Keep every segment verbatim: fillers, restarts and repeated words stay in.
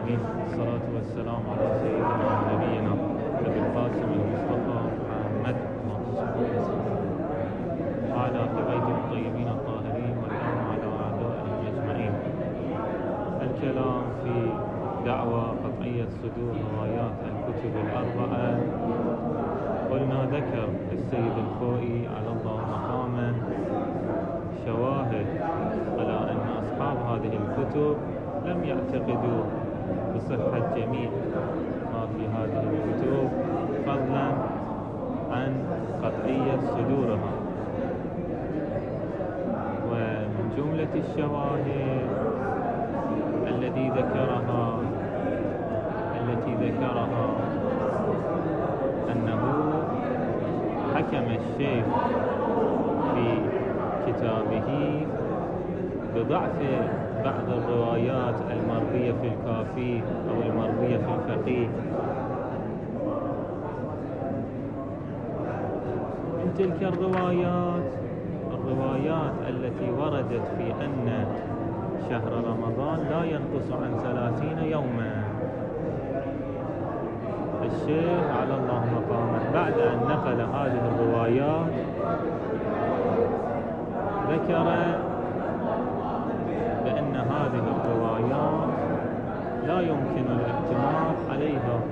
العالمين، الصلاة والسلام على سيدنا ونبينا أبي القاسم المصطفى محمد وعلى أهل بيته الطيبين الطاهرين والآن على أعدائهم أجمعين. الكلام في دعوى قطعية صدور روايات الكتب الأربعة. قلنا ذكر السيد الخوئي على الله مقاما شواهد على أن أصحاب هذه الكتب لم يعتقدوا بصحة جميع ما في هذه الكتب فضلا عن قطعية صدورها. ومن جملة الشواهد التي ذكرها التي ذكرها أنه حكم الشيخ في كتابه بضعف بعض الروايات المروية في الكافي أو المروية في الفقيه. من تلك الروايات الروايات التي وردت في أن شهر رمضان لا ينقص عن ثلاثين يوما. الشيخ على الله مقامه بعد أن نقل هذه الروايات ذكر بأن هذه الروايات لا يمكن الاعتماد عليها.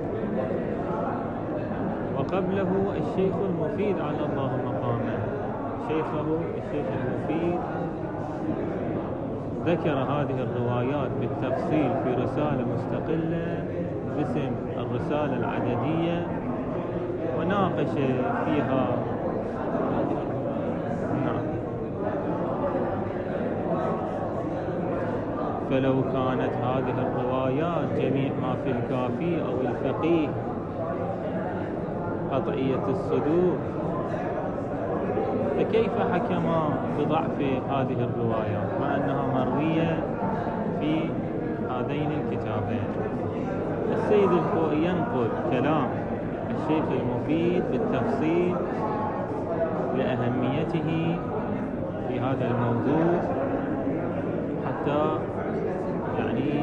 وقبله الشيخ المفيد على الله مقامه شيخه الشيخ المفيد ذكر هذه الروايات بالتفصيل في رسالة مستقلة باسم الرسالة العددية، وناقش فيها نعم. فلو كانت هذه الروايات جميع ما في الكافي أو الفقيه قطعية الصدور، فكيف حكم بضعف هذه الروايات مع أنها مروية في هذين الكتابين؟ السيد الخوئي ينقل كلام الشيخ المفيد بالتفصيل لأهميته في هذا الموضوع، حتى يعني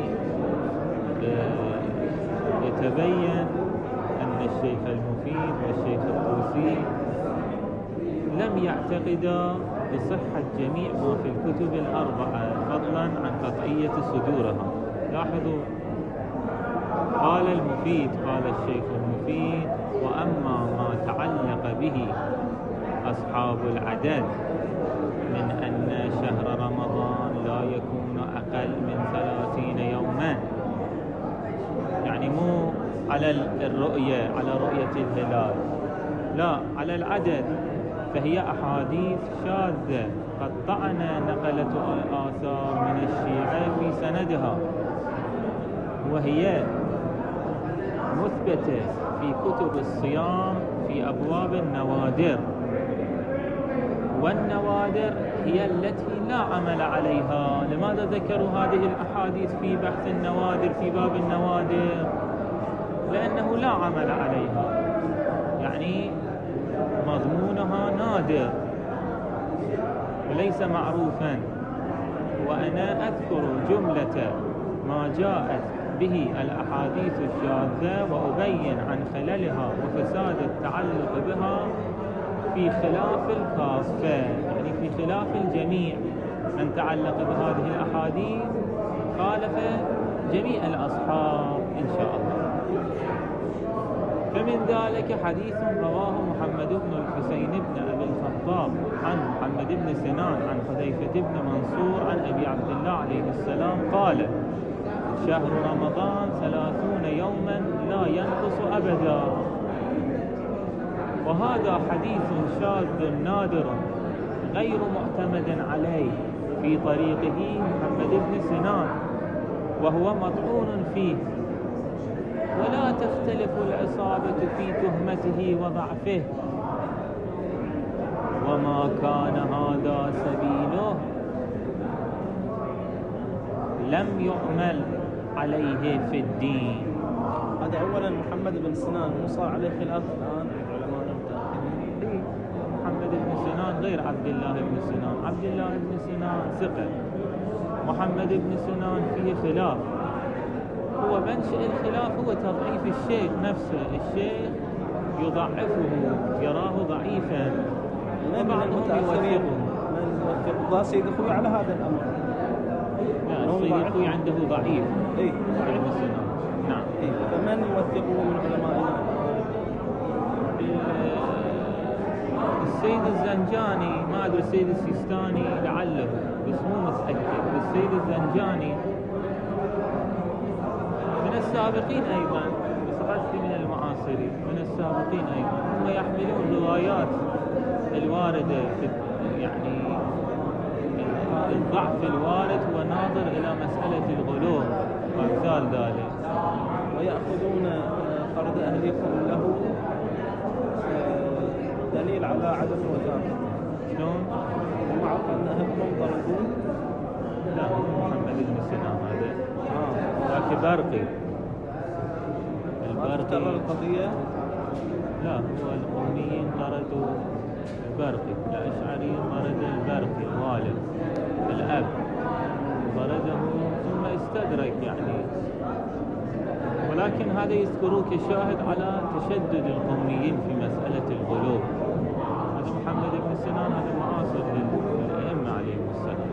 يتبين أن الشيخ المفيد والشيخ الطوسي لم يعتقدا بصحة جميع ما في الكتب الأربعة فضلا عن قطعية صدورها. لاحظوا، قال المفيد قال الشيخ المفيد: وأما ما تعلق به أصحاب العدد من أن شهر رمضان لا يكون أقل من ثلاثين يوما، يعني مو على الرؤية على رؤية الهلال، لا على العدد، فهي أحاديث شاذة قطعنا نقلة الآثار من الشيعة في سندها، وهي مثبتة في كتب الصيام في أبواب النوادر، والنوادر هي التي لا عمل عليها. لماذا ذكروا هذه الأحاديث في بحث النوادر في باب النوادر؟ لأنه لا عمل عليها، يعني مضمونها نادر وليس معروفا. وأنا أذكر جملة ما جاءت به الأحاديث الشاذة وأبين عن خللها وفساد التعلق بها في خلاف الكافة، يعني في خلاف الجميع. من تعلق بهذه الأحاديث خالف جميع الأصحاب إن شاء الله. فمن ذلك حديث رواه محمد بن الحسين بن أبي الخطاب عن محمد بن سنان عن حذيفة بن منصور عن أبي عبد الله عليه السلام قال: شهر رمضان ثلاثون يوما لا ينقص أبدا. وهذا حديث شاذ نادر غير معتمد عليه في طريقه محمد بن سنان، وهو مطعون فيه، ولا تختلف العصابة في تهمته وضعفه، وما كان هذا سبيله لم يعمل عليه في الدين. هذا أولا محمد بن سنان مو صار عليه خلاف الآن العلماء المتأخرين. محمد بن سنان غير عبد الله بن سنان. عبد الله بن سنان ثقة، محمد بن سنان فيه خلاف. هو منشأ الخلاف هو تضعيف الشيخ نفسه، الشيخ يضعفه يراه ضعيفا وبعضهم يوثقه. من يوثقه؟ سيد اخوي على هذا الامر. لا سيد اخوي عنده ضعيف. اي ضعيف السنة. نعم. إيه؟ فمن يوثقه من علمائنا؟ السيد الزنجاني، ما ادري السيد السيستاني لعله، بس مو متاكد. السيد الزنجاني من السابقين ايضا، بس قصدي من المعاصرين، من السابقين ايضا. هم يحملون روايات الوارده في يعني الضعف الوارد هو ناظر الى مساله الغلو وامثال ذلك، ويأخذون فرد أهلكم له دليل على عدم الوثاقة. شلون؟ ومعروف أن أهلكم طردون. لا مو محمد بن سنان هذا، آه. لكن برقي. البرقي ترى القضية. لا هو القوميين طردوا البرقي، الأشعريين طرد البرقي الوالد الأب طرده ثم استدرك يعني، ولكن هذا يذكروه كشاهد على تشدد القوميين في مسألة الغلو. هذا محمد بن سنان هذا معاصر للأئمة عليهم السلام.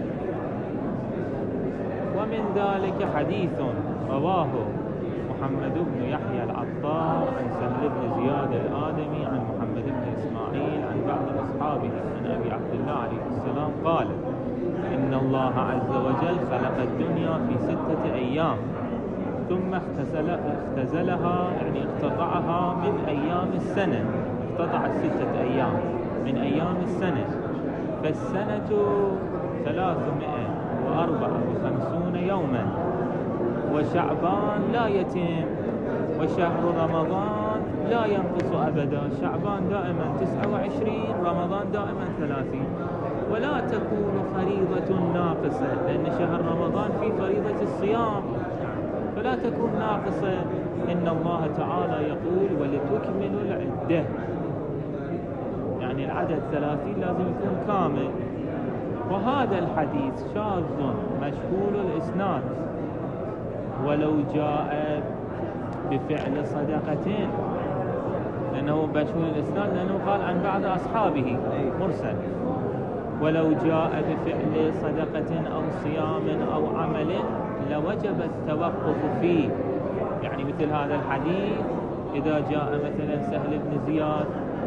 ومن ذلك حديث رواه محمد بن يحيى العطار عن سهل بن زياد الآدمي عن محمد بن إسماعيل عن بعض أصحابه عن أبي عبد الله عليه السلام قال: إن الله عز وجل خلق الدنيا في ستة أيام ثم اختزل اختزلها يعني اقتطعها من أيام السنة، اقتطع الستة أيام من أيام السنة، فالسنة ثلاثمائة وأربعة وخمسون يوما، وشعبان لا يتم، وشهر رمضان لا ينقص أبدا. شعبان دائما تسعة وعشرين، رمضان دائما ثلاثين. ولا تكون فريضة ناقصة، لأن شهر رمضان فيه فريضة الصيام، فلا تكون ناقصة. إن الله تعالى يقول: ولتكملوا العدة، يعني العدد ثلاثين لازم يكون كامل. وهذا الحديث شاذ مشهور الإسناد، ولو جاء بفعل صدقة، لأنه مشهور الإسناد لأنه قال عن بعض أصحابه مرسل. ولو جاء بفعل صدقة أو صيام أو عمل لوجب التوقف فيه. يعني مثل هذا الحديث إذا جاء مثلا سهل بن زياد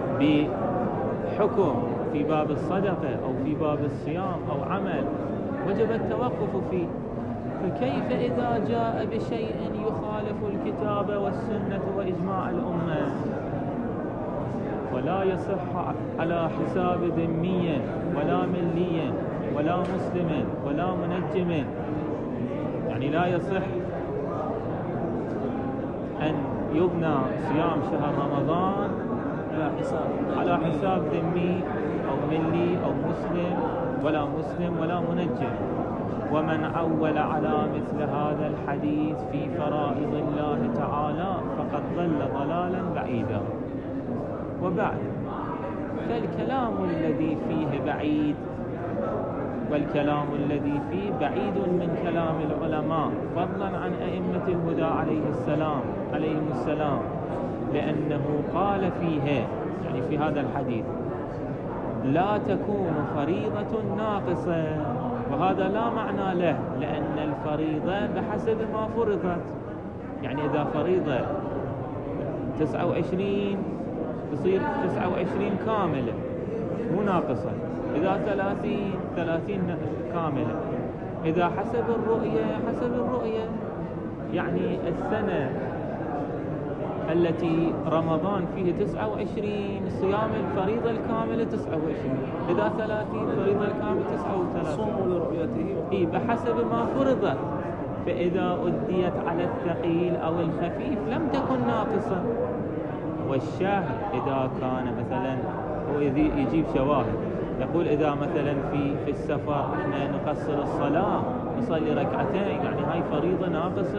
بحكم في باب الصدقة أو في باب الصيام أو عمل وجب التوقف فيه، فكيف إذا جاء بشيء يخالف الكتاب والسنة وإجماع الأمة ولا يصح على حساب ذمي ولا ملي ولا مسلم ولا منجم؟ يعني لا يصح أن يبنى صيام شهر رمضان على حساب على حساب ذمي أو ملي أو مسلم ولا مسلم ولا منجم. ومن عول على مثل هذا الحديث في فرائض الله تعالى فقد ضل ضلالا بعيدا. وبعد، فالكلام الذي فيه بعيد، والكلام الذي فيه بعيد من كلام العلماء فضلا عن أئمة الهدى عليه السلام عليهم السلام، لأنه قال فيه يعني في هذا الحديث: لا تكون فريضة ناقصة، وهذا لا معنى له، لأن الفريضة بحسب ما فرضت. يعني إذا فريضة تسعة وعشرين تصير تسعة وعشرين كاملة مو ناقصة، إذا ثلاثين ثلاثين كاملة، إذا حسب الرؤية حسب الرؤية. يعني السنة التي رمضان فيه تسعة وعشرين صيام الفريضة الكاملة تسعة وعشرين، إذا ثلاثين فريضة الكاملة تسعة وثلاثين، صوموا لرؤيته إيه بحسب ما فرضت. فإذا أديت على الثقيل أو الخفيف لم تكن ناقصة. والشاهد إذا كان مثلا هو يجيب شواهد، يقول إذا مثلا في في السفر احنا نقصر الصلاة نصلي ركعتين، يعني هاي فريضة ناقصة.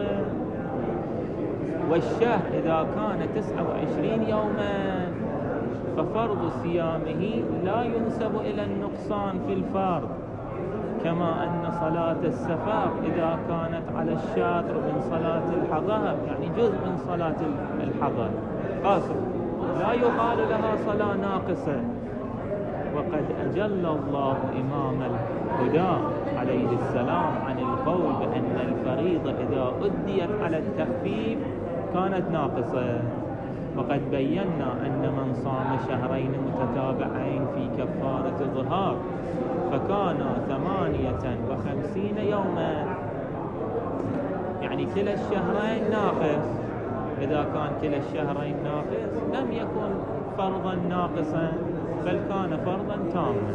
والشهر إذا كان تسعة وعشرين يوما ففرض صيامه لا ينسب إلى النقصان في الفرض، كما أن صلاة السفر إذا كانت على الشاطر من صلاة الحضر، يعني جزء من صلاة الحضر قاصر، لا يقال لها صلاة ناقصة. وقد أجل الله إمام الهدى عليه السلام عن القول بأن الفريضة إذا أديت على التخفيف كانت ناقصة. وقد بينا أن من صام شهرين متتابعين في كفارة ظهار فكان ثمانية وخمسين يوما، يعني كلا الشهرين ناقص. إذا كان كلا الشهرين ناقص لم يكن فرضا ناقصا، بل كان فرضا تاما.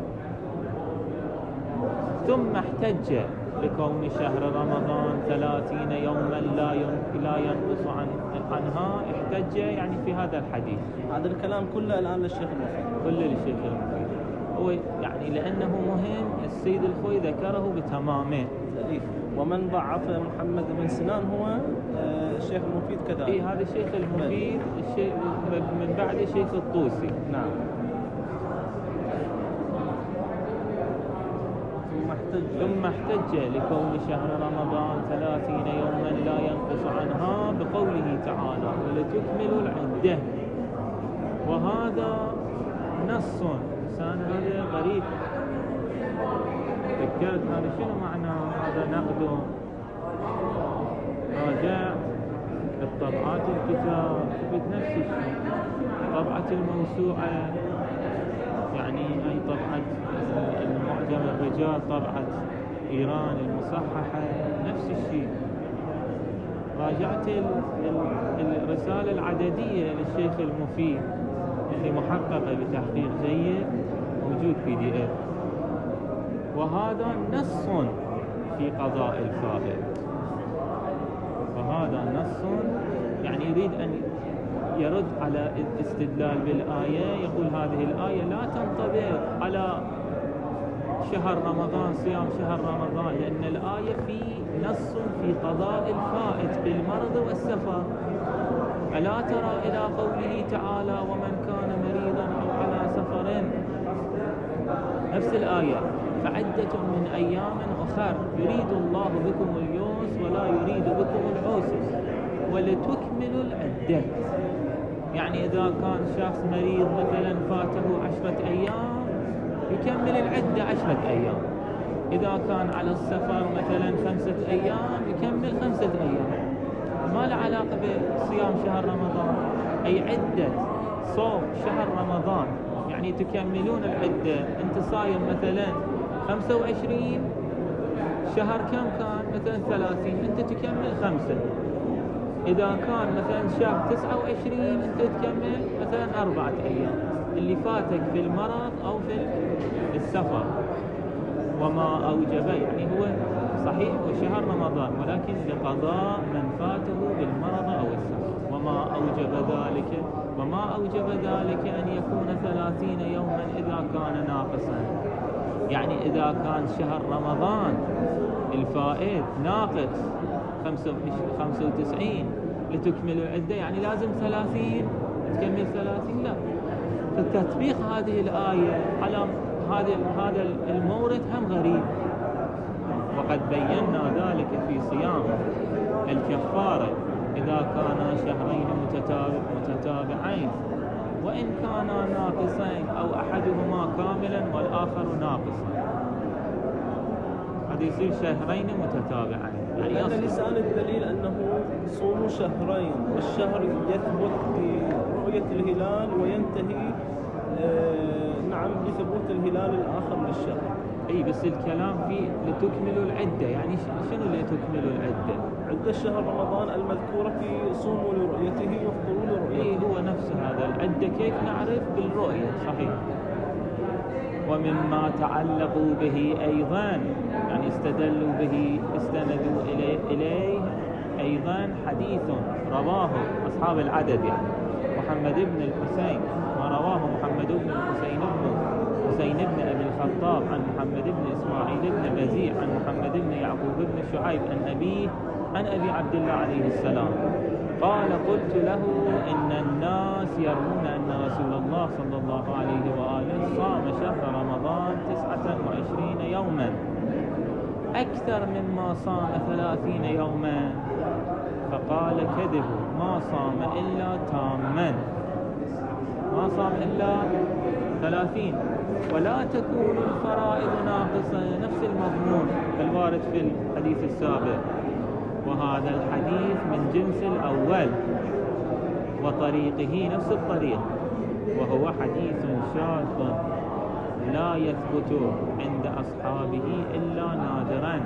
ثم احتج لكون شهر رمضان ثلاثين يوما لا لا ينقص عن عنها، احتج يعني في هذا الحديث. هذا الكلام كله الآن للشيخ المفيد، كله للشيخ المفيد. هو يعني لأنه مهم، السيد الخوي ذكره بتمامه. ومن ضعف محمد بن سنان هو الشيخ المفيد كذلك. إيه هذا الشيخ المفيد الشيخ من بعد الشيخ الطوسي. نعم. ثم احتج ثم احتج لكون شهر رمضان ثلاثين يوما لا ينقص عنها بقوله تعالى ولتكملوا العدة. وهذا نص، لسان هذا غريب. فكرت هذا شنو معنى هذا نقد؟ راجع الطبعات الكتاب بنفس الشيء، طبعة الموسوعة يعني أي طبعة المعجم الرجال، طبعة إيران المصححة نفس الشيء. راجعت الرسالة العددية للشيخ المفيد اللي محققة بتحقيق جيد، موجود بي دي اف. وهذا نص في قضاء الفائت، وهذا نص يعني يريد أن يرد على الاستدلال بالآية. يقول هذه الآية لا تنطبق على شهر رمضان، صيام شهر رمضان، لأن الآية في نص في قضاء الفائت بالمرض والسفر. ألا ترى إلى قوله تعالى ومن كان مريضا أو على سفر، نفس الآية فعدة من أيام أخر يريد الله بكم اليسر ولا يريد بكم العسر ولتكملوا العدة. يعني إذا كان شخص مريض مثلا فاته عشرة أيام يكمل العدة عشرة أيام، إذا كان على السفر مثلا خمسة أيام يكمل خمسة أيام. ما له علاقة بصيام شهر رمضان، أي عدة صوم شهر رمضان يعني تكملون العدة. أنت صايم مثلا خمسة وعشرين شهر، كم كان مثلا ثلاثين، أنت تكمل خمسة. إذا كان مثلا شهر تسعة وعشرين أنت تكمل مثلا أربعة أيام اللي فاتك في المرض أو في السفر. وما أوجب يعني هو صحيح وشهر رمضان، ولكن لقضاء من فاته بالمرض أو السفر. وما أوجب ذلك وما أوجب ذلك أن يكون ثلاثين يوما إذا كان ناقصا. يعني إذا كان شهر رمضان الفائت ناقص خمسة وتسعين لتكمل العدة، يعني لازم ثلاثين تكمل ثلاثين. لا، فتطبيق هذه الآية على هذا هذا المورد هم غريب. وقد بينا ذلك في صيام الكفارة إذا كانا شهرين متتابعين وإن كانا ناقصين أو أحدهما كاملا والآخر ناقصا، هذا يصير شهرين متتابعين. يعني لأن لسان الدليل أنه صوم شهرين، والشهر يثبت برؤية الهلال وينتهي آه نعم بثبوت الهلال الآخر للشهر. اي بس الكلام فيه لتكملوا العدة. يعني شنو لتكملوا العدة؟ عدة شهر رمضان المذكورة في صوموا لرؤيته وافطروا لرؤيته. اي هو نفس هذا العدة كيف نعرف؟ بالرؤية، صحيح. ومما تعلقوا به أيضا يعني استدلوا به استندوا إليه, إليه أيضا حديث رواه أصحاب العدد يعني محمد بن الحسين، ما رواه محمد بن الحسين بن حسين بن أبي الخطاب عن محمد بن إسماعيل بن بزيع عن محمد بن يعقوب بن شعيب النبي عن أبي عبد الله عليه السلام قال قلت له إن الناس يرون أن رسول الله صلى الله عليه وآله صام شهر رمضان تسعة وعشرين يوما أكثر مما صام ثلاثين يوما. فقال كذبوا، ما صام إلا تاما، ما صام إلا ثلاثين، ولا تكون الفرائض ناقصة، نفس المضمون الوارد في الحديث السابق. وهذا الحديث من جنس الأول وطريقه نفس الطريق، وهو حديث شاذ لا يثبت عند أصحابه إلا نادرا،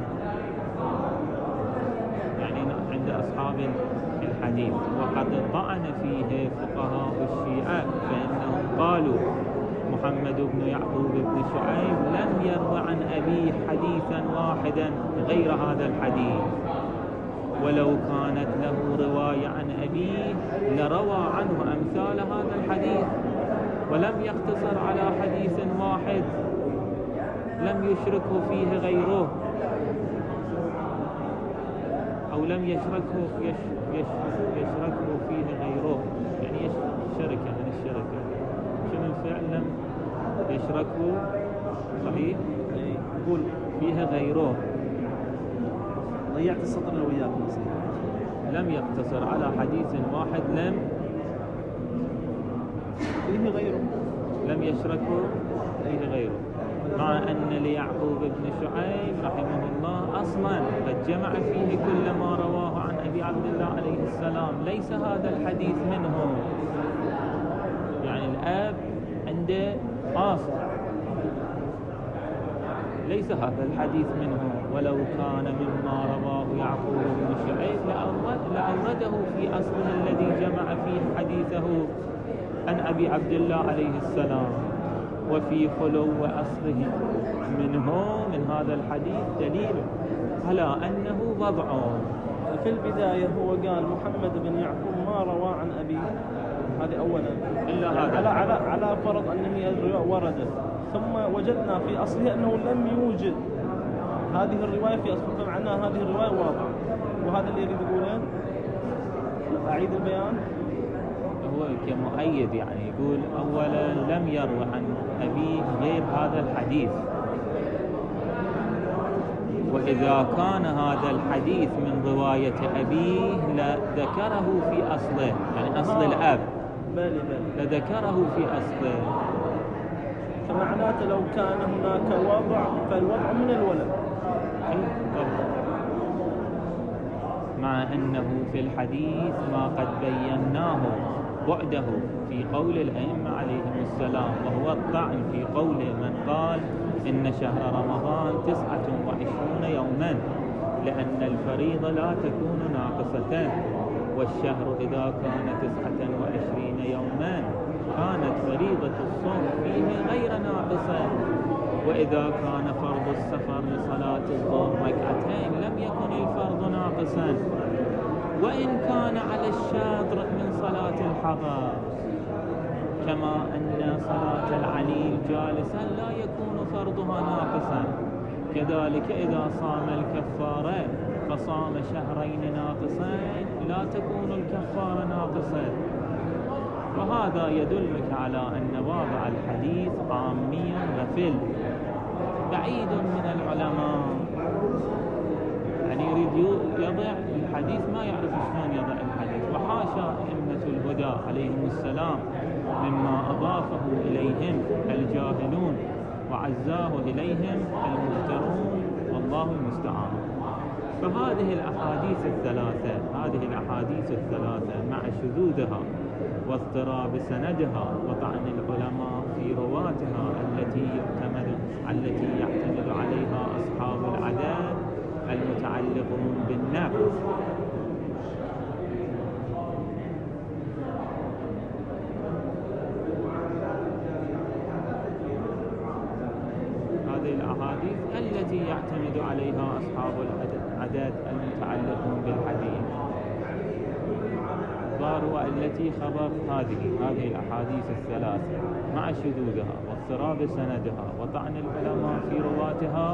يعني عند أصحاب الحديث. وقد طعن فيه فقهاء الشيعة فإنهم قالوا محمد بن يعقوب بن شعيب لم يروى عن أبيه حديثا واحدا غير هذا الحديث، ولو كانت له رواية عن أبيه لروى عنه أمثال هذا الحديث، ولم يقتصر على حديث واحد لم يشركه فيه غيره، أو لم يشركه يش يش يشركه فيه غيره، يعني شركة من الشركة، شنو الفعل لم يشركه، صحيح؟ يقول فيها غيره. ضيعت السطر اللي وياك. لم يقتصر على حديث واحد لم فيه غيره، لم يشركه فيه غيره، مع أن ليعقوب بن شعيب رحمه الله أصلا قد جمع فيه كل ما رواه عن أبي عبد الله عليه السلام، ليس هذا الحديث منه، يعني الأب عنده أصل، ليس هذا الحديث منه. ولو كان مما رواه يعقوب بن شعيب لأورده في أصله الذي جمع فيه حديثه عن أبي عبد الله عليه السلام، وفي خلو أصله منه من هذا الحديث دليل على أنه وضع. في البداية هو قال محمد بن يعقوب ما روى عن أبيه، هذه أولا، إلا يعني هذا على, على, على فرض أن هي الرواية وردت، ثم وجدنا في أصله أنه لم يوجد هذه الرواية في أصله، فمعناه هذه الرواية واضحة. وهذا اللي يريد يقوله، أعيد البيان، هو كمؤيد، يعني يقول أولا لم يروى عن أبيه غير هذا الحديث، وإذا كان هذا الحديث من رواية أبيه لذكره في أصله، يعني أصل الأب بلي بلي لذكره في أصله، فمعناته لو كان هناك وضع فالوضع من الولد، مع أنه في الحديث ما قد بيناه بعده في قول الأئمة عليهم السلام، وهو الطعن في قول من قال إن شهر رمضان تسعة وعشرون يوما، لأن الفريضة لا تكون ناقصة، والشهر إذا كان تسعة وعشرين يوما كانت فريضة الصوم فيه غير ناقصة، وإذا كان فرض السفر لصلاة الظهر ركعتين لم يكن الفرض ناقصا، وإن كان على الشاطر من صلاة الحضر، كما أن صلاة العليل جالسا لا يكون فرضها ناقصا، كذلك إذا صام الكفارة فصام شهرين ناقصين لا تكون الكفارة ناقصة. وهذا يدلك على أن واضع الحديث عاميا غفل بعيد من العلماء، يعني يريد يضع الحديث ما يعرف شلون يضع الحديث. وحاشا أئمة الهدى عليهم السلام مما أضافه إليهم الجاهلون وعزاه إليهم المفترون، والله المستعان. فهذه الأحاديث الثلاثة هذه الأحاديث الثلاثة مع شذوذها واضطراب سندها وطعن العلماء في رواتها التي يعتمد التي يعتمد عليها أصحاب العداد المتعلقون بالنقل، هذه الأحاديث التي يعتمد عليها أصحاب العداد المتعلقون بالحديث ظاهرها التي خبر هذه هذه الأحاديث الثلاثة مع شذوذها واضطراب سندها وطعن العلماء في رواتها،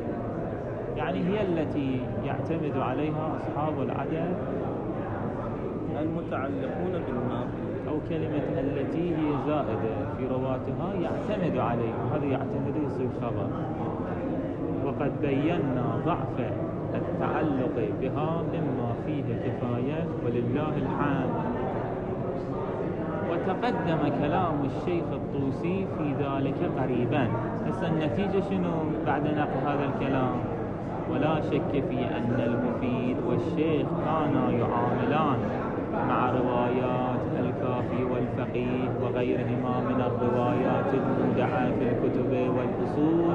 يعني هي التي يعتمد عليها أصحاب العدد المتعلقون بالناقل، أو كلمة التي هي زائدة في رواتها يعتمد عليه، وهذا يعتمد يصير خبر. وقد بينا ضعف التعلق بها مما فيه كفاية ولله الحمد. وتقدم كلام الشيخ الطوسي في ذلك قريبا. هسه النتيجة شنو بعد نقل هذا الكلام؟ ولا شك في أن المفيد والشيخ كانا يعاملان مع روايات الكافي والفقيه وغيرهما من الروايات المودعة في الكتب والأصول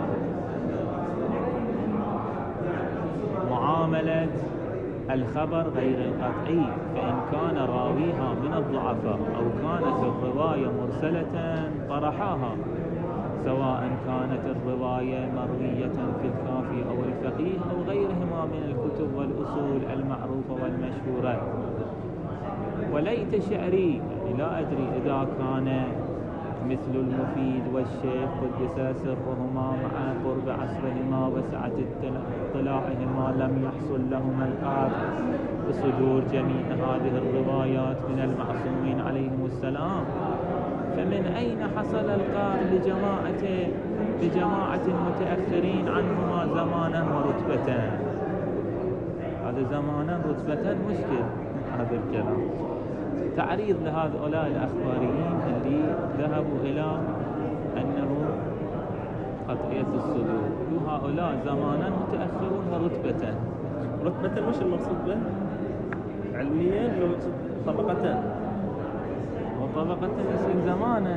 معاملة الخبر غير القطعي، فإن كان راويها من الضعفاء أو كانت الرواية مرسلة طرحاها، سواء كانت الرواية مروية في الكافي أو الفقيه أو غيرهما من الكتب والأصول المعروفة والمشهورة. وليت شعري، يعني لا أدري إذا كان مثل المفيد والشيخ قدس سرهما مع قرب عصرهما وسعة اطلاعهما لم يحصل لهما القطع بصدور جميع هذه الروايات من المعصومين عليهم السلام، فمن أين حصل القطع لجماعة لجماعة متأخرين عنهما زمانا ورتبة؟ هذا زمانا رتبة مشكل هذا الكلام. تعريض لهؤلاء الأخباريين اللي ذهبوا إلى أنه قطعية الصدور، وهؤلاء زمانا متأخرون ورتبة. رتبة مش المقصود به علميا، لو طبقتان وطبقة يصير زمانا.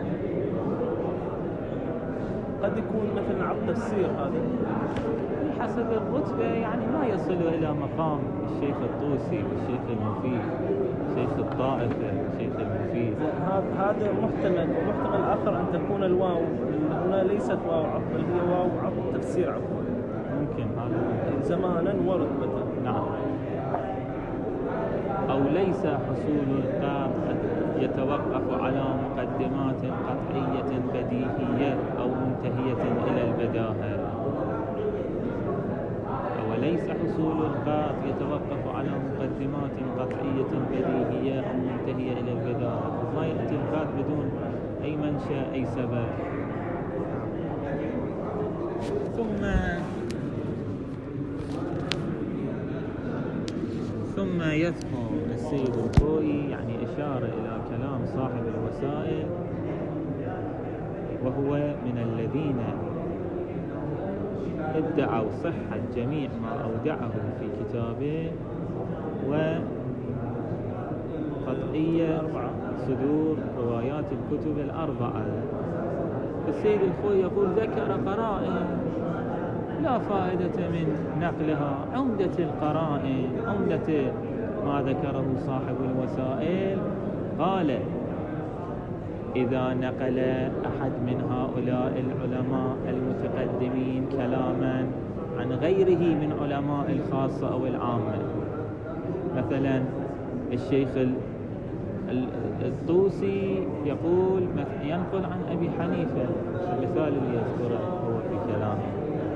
قد يكون مثلا عبد التفسير هذا حسب الرتبة، يعني ما يصل إلى مقام الشيخ الطوسي والشيخ المفيد، شيخ الطائفة، شيخ المفيد. هذا محتمل. محتمل آخر أن تكون الواو هنا ليست واو عطف، بل هي واو عطف تفسير عفوا. ممكن هذا زمانا ورتبة. نعم. أو ليس حصول القطع يتوقف على مقدمات قطعية بديهية أو منتهية إلى البداهة. وليس حصول القطع يتوقف على مقدمات قطعية بديهية أو منتهية إلى البداهة. ما يأتي القطع بدون أي منشأ أي سبب. ثم ثم يذكر السيد الخوئي يعني إشارة إلى كلام صاحب الوسائل، وهو من الذين ادعوا صحة جميع ما أودعه في كتابه وقطعية صدور روايات الكتب الأربعة. السيد الخوئي يقول ذكر قرائن لا فائدة من نقلها. عمدة القرائن، عمدة ما ذكره صاحب الوسائل، قال إذا نقل أحد من هؤلاء العلماء المتقدمين كلاما عن غيره من علماء الخاصة أو العامة، مثلا الشيخ الطوسي يقول ينقل عن أبي حنيفة، المثال اللي يذكره هو في كلامه،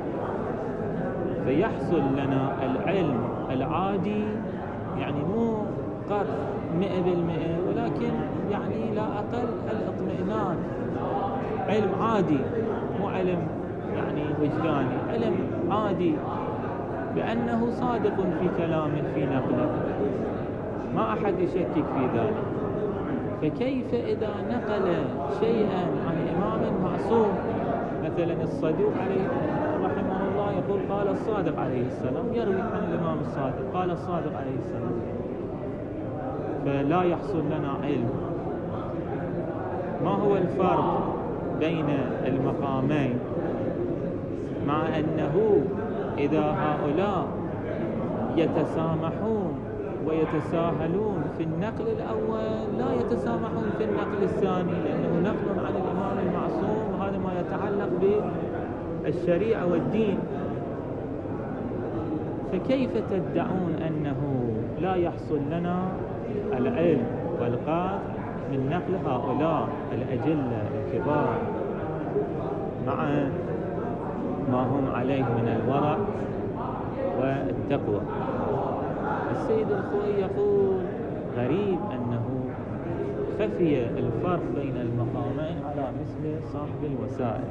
فيحصل لنا العلم العادي، يعني مو قطع مئة بالمئة، ولكن يعني لا أقل الاطمئنان، علم عادي مو علم يعني وجداني، علم عادي بأنه صادق في كلامه في نقله، ما أحد يشكك في ذلك. فكيف إذا نقل شيئا عن إمام معصوم، مثلا الصدوق عليه رحمه الله يقول قال الصادق عليه السلام، يروي عن الإمام الصادق قال الصادق عليه السلام، فلا يحصل لنا علم. ما هو الفرق بين المقامين؟ مع أنه إذا هؤلاء يتسامحون ويتساهلون في النقل الأول لا يتسامحون في النقل الثاني، لأنه نقل عن الإمام المعصوم، وهذا ما يتعلق بالشريعة والدين. فكيف تدعون أنه لا يحصل لنا العلم والقطع من نقل هؤلاء الأجلة الكبار مع ما هم عليه من الورع والتقوى؟ السيد الخوئي يقول الغريب أنه خفي الفرق بين المقامين على مثل صاحب الوسائل.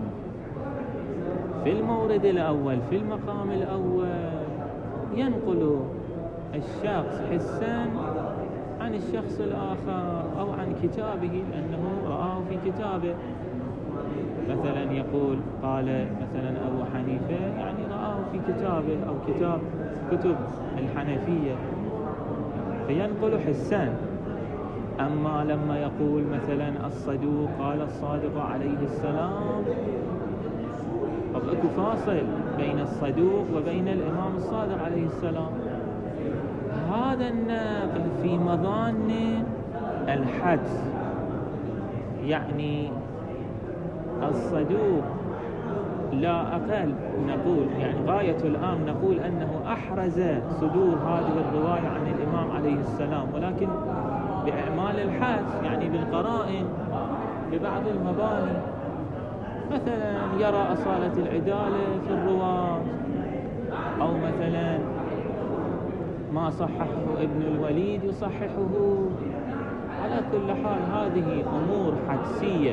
في المورد الأول في المقام الأول ينقل الشخص حسا عن الشخص الآخر أو عن كتابه لأنه رآه في كتابه. مثلا يقول قال مثلا أبو حنيفة يعني رآه في كتابه أو كتاب كتب الحنفية فينقل حسان. أما لما يقول مثلا الصدوق قال الصادق عليه السلام، طب اكو فاصل بين الصدوق وبين الإمام الصادق عليه السلام. هذا النقل في مظان الحدس، يعني الصدوق لا أقل نقول يعني غاية الآن نقول أنه أحرز صدور هذه الرواية عن الإمام عليه السلام، ولكن بإعمال الحدس يعني بالقرائن ببعض المباني. مثلا يرى أصالة العدالة في الرواة، أو مثلا ما صححه ابن الوليد يصححه. على كل حال هذه أمور حدسية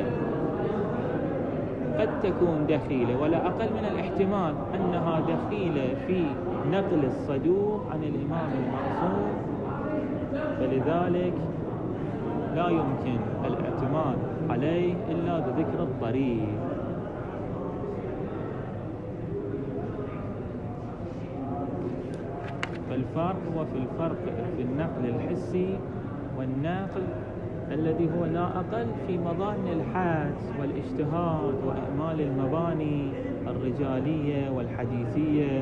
قد تكون دخيلة، ولا أقل من الاحتمال أنها دخيلة في نقل الصدوق عن الإمام المعصوم، فلذلك لا يمكن الاعتماد عليه إلا بذكر الطريق. فالفرق هو في الفرق في النقل الحسي والنقل الذي هو لا أقل في مظان الحدس والاجتهاد وإعمال المباني الرجالية والحديثية.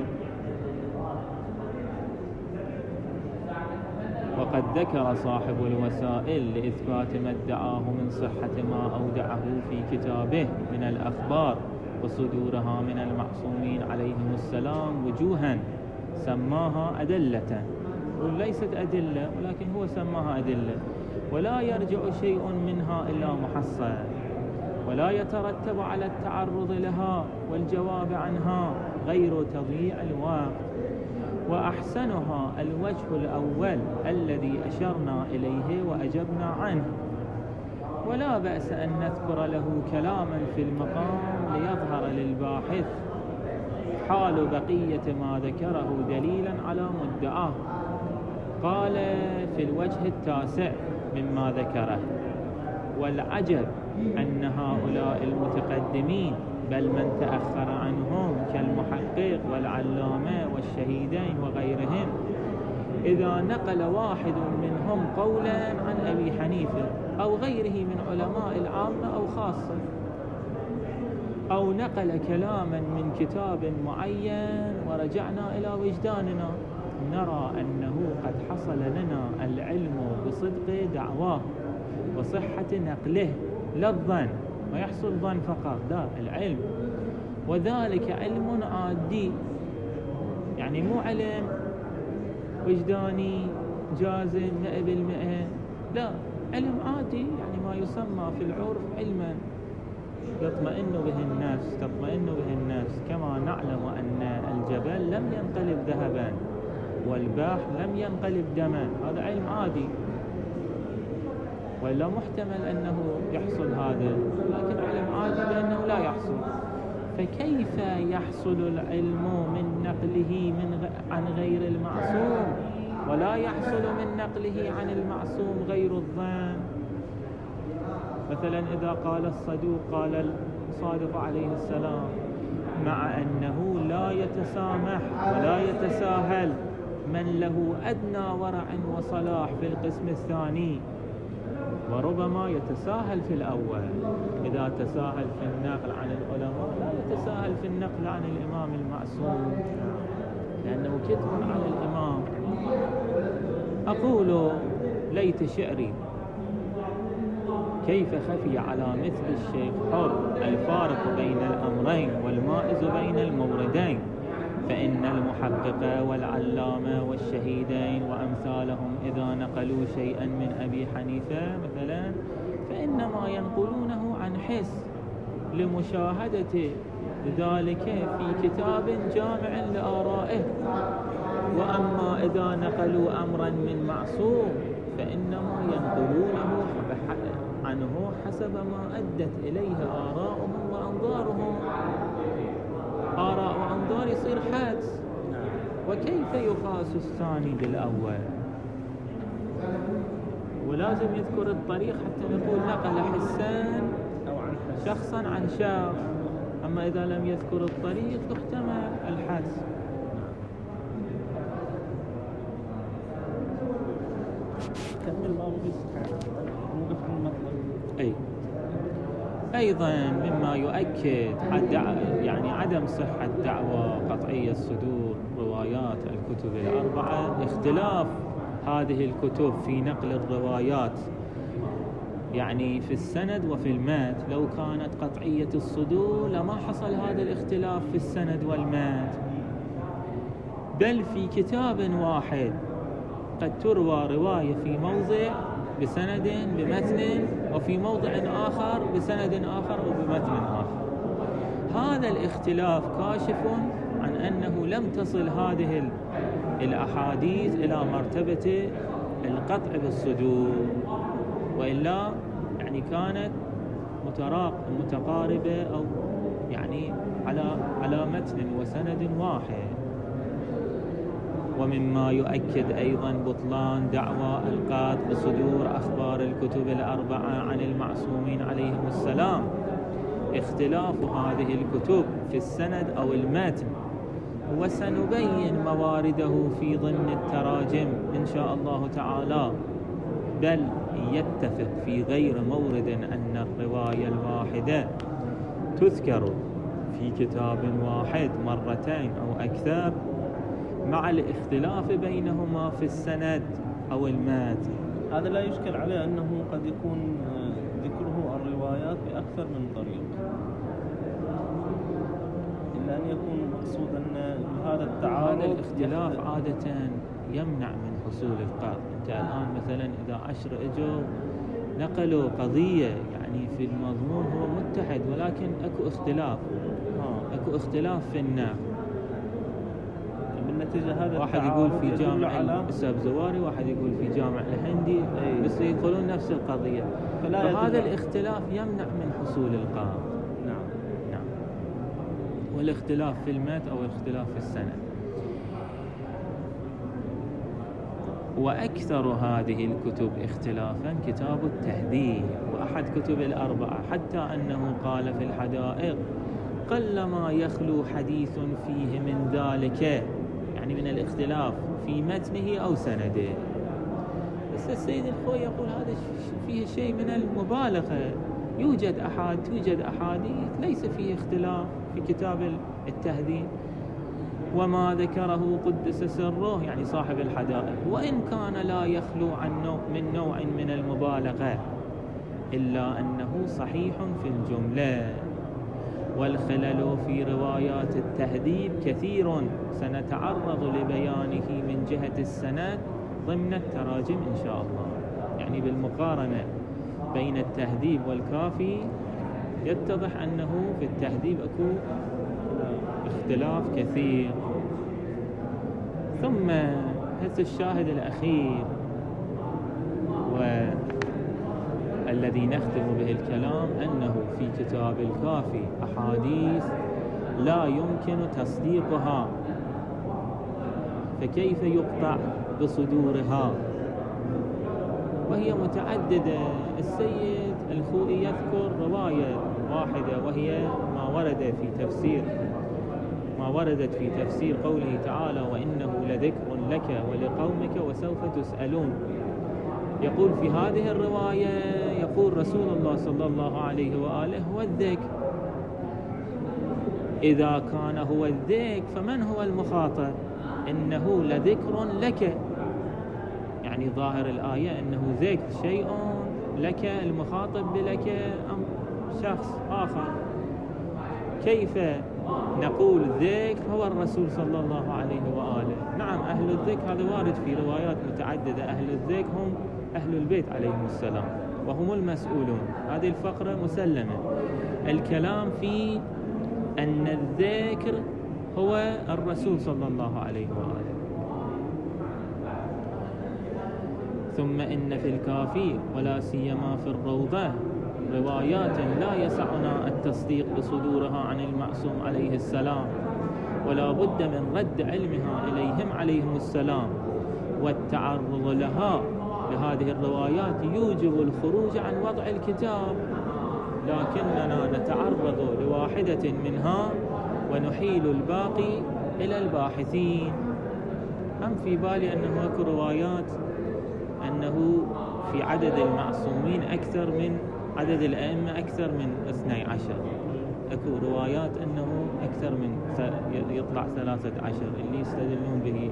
وقد ذكر صاحب الوسائل لإثبات ما ادعاه من صحة ما أودعه في كتابه من الأخبار وصدورها من المعصومين عليهم السلام وجوها سماها أدلة، وليست أدلة ولكن هو سماها أدلة، ولا يرجع شيء منها إلا محصل، ولا يترتب على التعرض لها والجواب عنها غير تضييع الوقت. وأحسنها الوجه الأول الذي أشرنا إليه وأجبنا عنه، ولا بأس أن نذكر له كلاما في المقام ليظهر للباحث حال بقية ما ذكره دليلا على مدعاه. قال في الوجه التاسع مما ذكره: والعجب أن هؤلاء المتقدمين بل من تأخر عنهم كالمحقق والعلامة والشهيدين وغيرهم إذا نقل واحد منهم قولا عن أبي حنيفة أو غيره من علماء العامة أو خاصة، أو نقل كلاما من كتاب معين ورجعنا إلى وجداننا، نرى أنه قد حصل لنا العلم بصدق دعواه وصحة نقله، لا الظن، ما يحصل ظن فقط، لا العلم، وذلك علم عادي، يعني مو علم وجداني جازم مئة بالمئة، لا علم عادي، يعني ما يسمى في العرف علما يطمئن به النفس تطمئن به النفس، كما نعلم أن الجبل لم ينقلب ذهبا والبحر لم ينقلب دما، هذا علم عادي، ولا محتمل أنه يحصل هذا، لكن علم عادي لأنه لا يحصل. فكيف يحصل العلم من نقله من عن غير المعصوم ولا يحصل من نقله عن المعصوم غير الظن؟ مثلا إذا قال الصدوق قال الصادق عليه السلام، مع أنه لا يتسامح ولا يتساهل من له أدنى ورع وصلاح في القسم الثاني، وربما يتساهل في الأول. إذا تساهل في النقل عن العلماء لا يتساهل في النقل عن الإمام المعصوم، لأنه كتب على الإمام. أقول ليت شعري كيف خفي على مثل الشيخ حر الفارق بين الأمرين والمائز بين الموردين، فإن المحقق والعلامة والشهيدين وأمثالهم إذا نقلوا شيئا من أبي حنيفة مثلا فإنما ينقلونه عن حس لمشاهدة ذلك في كتاب جامع لآرائه، وأما إذا نقلوا أمرا من معصوم فإنما ينقلونه عنه حسب ما أدت إليه آراؤهم وأنظارهم. آراء وأنظار يصير حدس، وكيف يقاس الثاني بالأول؟ ولازم يذكر الطريق حتى نقول نقل حسان أو عن شخصا عن شخص. أما إذا لم يذكر الطريق يحتمل الحدس. كمل ما نوقف عن المطلب. أي أيضا مما يؤكد يعني عدم صحة دعوى قطعية صدور روايات الكتب الأربعة اختلاف هذه الكتب في نقل الروايات، يعني في السند وفي المات. لو كانت قطعية الصدور لما حصل هذا الاختلاف في السند والمات، بل في كتاب واحد قد تروى رواية في موضع بسند بمتن، وفي موضع آخر بسند آخر وبمتن آخر. هذا الاختلاف كاشف عن أنه لم تصل هذه الأحاديث إلى مرتبة القطع بالصدور، وإلا يعني كانت متقاربة أو يعني على على متن وسند واحد. ومما يؤكد أيضا بطلان دعوى القطع بصدور أخبار الكتب الأربعة عن المعصومين عليهم السلام اختلاف هذه الكتب في السند أو المتن، وسنبين موارده في ضمن التراجم إن شاء الله تعالى. بل يتفق في غير مورد أن الرواية الواحدة تذكر في كتاب واحد مرتين أو أكثر، مع الاختلاف بينهما في السند أو المتن. هذا لا يشكل عليه أنه قد يكون ذكره الروايات بأكثر من طريق، إلا أن يكون مقصود أن هذا التعارض. هذا الاختلاف عادة يمنع من حصول القطع. أنت الآن مثلا إذا عشر إجوا نقلوا قضية يعني في المضمون هو متحد، ولكن أكو اختلاف أكو اختلاف في النحو. بالنتيجة هذا واحد يقول في جامع السبزواري، واحد يقول في جامع الهندي، بس يقولون نفس القضية. فهذا الاختلاف يمنع من حصول القطع. نعم نعم. والاختلاف في المات أو الاختلاف في السند. وأكثر هذه الكتب اختلافا كتاب التهذيب، وأحد كتب الأربعة، حتى أنه قال في الحدائق: قلما يخلو حديث فيه من ذلك، يعني من الاختلاف في متنه أو سنده. بس السيد الخوي يقول هذا فيه شيء من المبالغة. يوجد أحد توجد أحاديث ليس فيه اختلاف في كتاب التهذيب، وما ذكره قدس سره يعني صاحب الحدائق، وإن كان لا يخلو عن نوع من نوع من المبالغة، إلا أنه صحيح في الجملة. والخلل في روايات التهذيب كثير سنتعرض لبيانه من جهة السند ضمن التراجم إن شاء الله. يعني بالمقارنة بين التهذيب والكافي يتضح أنه في التهذيب أكو اختلاف كثير. ثم هذا الشاهد الأخير والذي نختم به الكلام، أنه في كتاب الكافي أحاديث لا يمكن تصديقها، فكيف يقطع بصدورها؟ وهي متعددة. السيد الخوئي يذكر رواية واحدة، وهي ما ورد في تفسير ما وردت في تفسير قوله تعالى: وإنه لذكر لك ولقومك وسوف تسألون. يقول في هذه الرواية يقول رسول الله صلى الله عليه وآله: هو الذكر. إذا كان هو الذكر فمن هو المخاطب؟ إنه لذكر لك، يعني ظاهر الآية أنه ذكر شيء لك، المخاطب بلك أم شخص آخر. كيف نقول ذكر هو الرسول صلى الله عليه وآله؟ نعم، أهل الذكر هذا وارد في روايات متعددة. أهل الذكر هم أهل البيت عليهم السلام، وهم المسؤولون. هذه الفقرة مسلمة. الكلام في أن الذكر هو الرسول صلى الله عليه وآله. ثم إن في الكافي ولا سيما في الروضة روايات لا يسعنا التصديق بصدورها عن المعصوم عليه السلام، ولا بد من رد علمها إليهم عليهم السلام، والتعرض لها لهذه الروايات يوجب الخروج عن وضع الكتاب، لكننا نتعرض لواحدة منها ونحيل الباقي إلى الباحثين. هم في بالي أنه أكو روايات أنه في عدد المعصومين أكثر من عدد الأئمة أكثر من اثني عشر، أكو روايات أنه أكثر من يطلع ثلاثة عشر اللي يستدلون به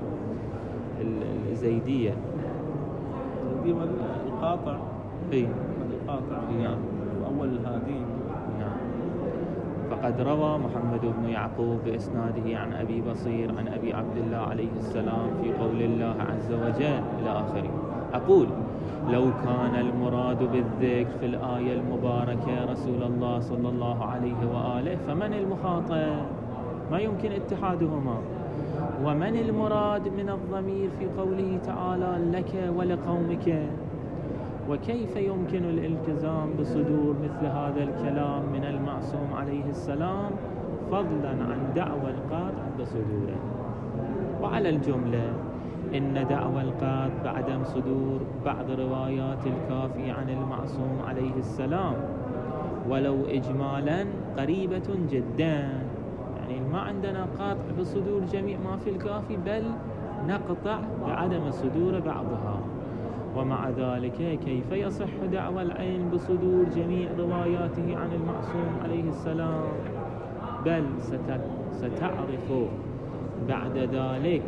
الزيدية. الزيدية القاطع. إيه القاطع. نعم. وأول الهادين. نعم. فقد روى محمد بن يعقوب بإسناده عن أبي بصير عن أبي عبد الله عليه السلام في قول الله عز وجل إلى آخره. أقول لو كان المراد بالذكر في الآية المباركة رسول الله صلى الله عليه وآله فمن المخاطب؟ ما يمكن اتحادهما. ومن المراد من الضمير في قوله تعالى لك ولقومك؟ وكيف يمكن الالتزام بصدور مثل هذا الكلام من المعصوم عليه السلام فضلا عن دعوى القاطع بصدوره؟ وعلى الجملة إن دعوى القاطع بعدم صدور بعض روايات الكافي عن المعصوم عليه السلام ولو إجمالا قريبة جدا، يعني ما عندنا قاطع بصدور جميع ما في الكافي، بل نقطع بعدم صدور بعضها. ومع ذلك كيف يصح دعوى العين بصدور جميع رواياته عن المعصوم عليه السلام؟ بل ستعرف بعد ذلك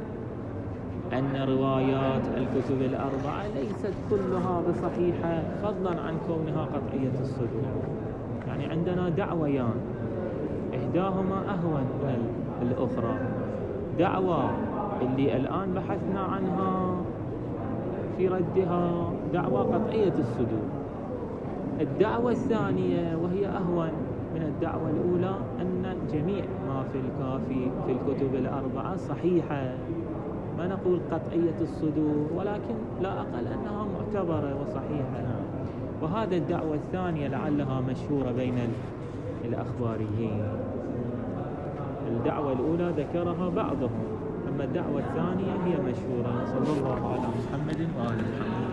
أن روايات الكتب الأربعة ليست كلها بصحيحة فضلا عن كونها قطعية الصدور. يعني عندنا دعويان إحداهما أهون من الأخرى، دعوة اللي الآن بحثنا عنها في ردها دعوة قطعية الصدور. الدعوة الثانية وهي أهون من الدعوة الأولى أن جميع ما في الكافي في الكتب الأربعة صحيحة، ما نقول قطعية الصدور ولكن لا أقل أنها معتبرة وصحيحة. وهذا الدعوة الثانية لعلها مشهورة بين الأخباريين. الدعوة الأولى ذكرها بعضهم، أما الدعوة الثانية هي مشهورة. صلى الله على محمد وآل محمد.